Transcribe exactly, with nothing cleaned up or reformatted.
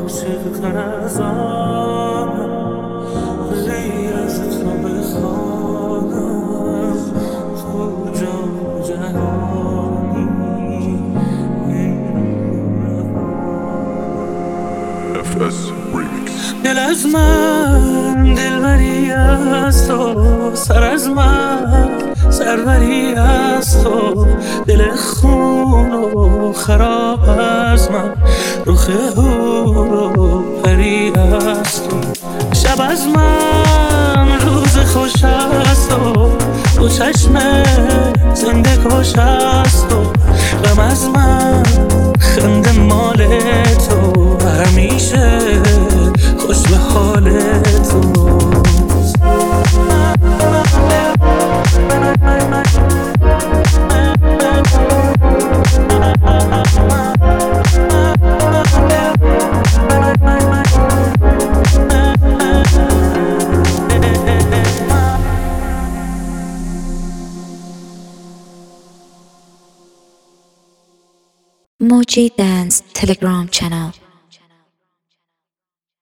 عاشق تر از آنم، غیر از تو بخوانم، تو جان جهانی. اف اس Remix. دل از من دلبری از تو، سر از من سروری از تو، دل خون و خراب از من، رخ هور و پری از تو. شب از من روز خوش از تو، دو چشم زنده کش از تو. غم از من خنده مال تو، همیشه خوش به حال تو. Moji Dance Telegram channel.